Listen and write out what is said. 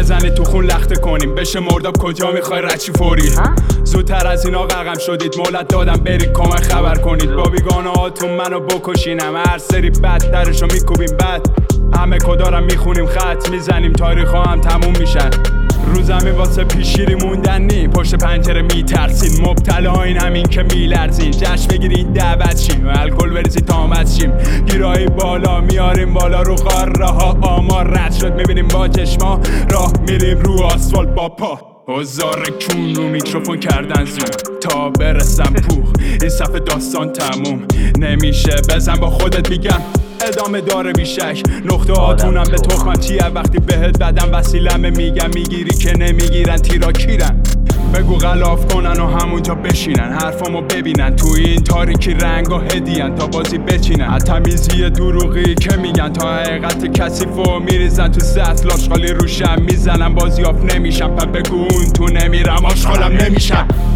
بزنی تو خون لخته کنیم بشه مرداب کجا میخوای رچی فوری زودتر از اینا غرقم شدید مولت دادم برید کمک خبر کنید با بیگانه هاتون منو بکشینم هر سری بدترشو میکوبیم بد همه کدارم میخونیم خط میزنیم تاریخ ها هم تموم میشن رو زمین واسه پیشگیری موندن نی پشت پنجره میترسین مبتلا این همین که میلرزین جشن بگیرین دعوت شیم و الکل بریزین تامت شیم گیرایی بالا میاریم بالا رو قاره ها آمار رد شد میبینیم با چشما راه میریم رو آسفالت با پا هزار کون رو میکروفون کردن زوم تا برسم پوخ این صفحه داستان تموم نمیشه بزن با خودت میگم ادامه داره بیشک نقطه هاتونم به تخمم چیه وقتی بهت بدم وسیلمه میگم میگیری که نمیگیرن تیرا کیرن بگو غلاف کنن و همونجا بشینن حرفامو ببینن توی این تاریکی رنگا هدیان تا بازی بچینن تمیزی دروغی که میگن تا حقیقت کثیفو میریزن تو سطل آشغالی روشم میزنم بازی آف نمیشم پس بگو اون تو نمیرم آشغالم نمیشم